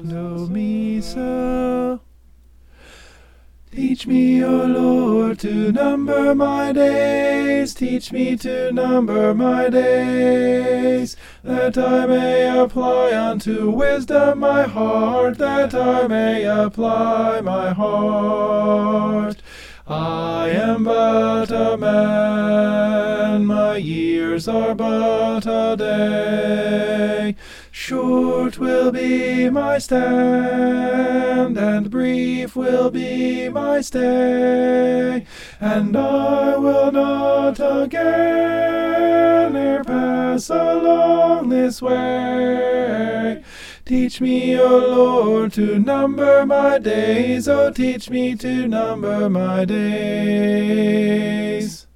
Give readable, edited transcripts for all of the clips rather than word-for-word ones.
Do, mi, so. Teach me, O Lord, to number my days. Teach me to number my days, that I may apply unto wisdom my heart, that I may apply my heart. I am but a man, my years are but a day. Short will be my stand, and brief will be my stay, and I will not again e'er pass along this way. Teach me, O Lord, to number my days, O teach me to number my days.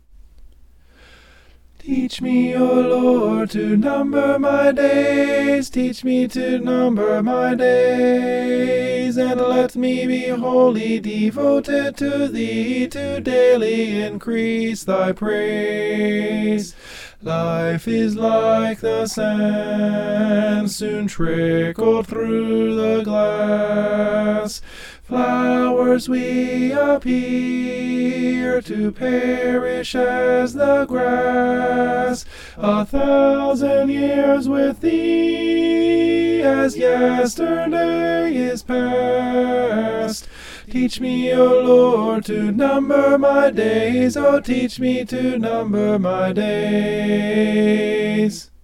Teach me, O Lord, to number my days, teach me to number my days, and let me be wholly devoted to Thee, to daily increase Thy praise. Life is like the sand, soon trickled through the glass. Flowers we appear to perish as the grass. 1,000 years with Thee, as yesterday is past. Teach me, O Lord, to number my days, O teach me to number my days.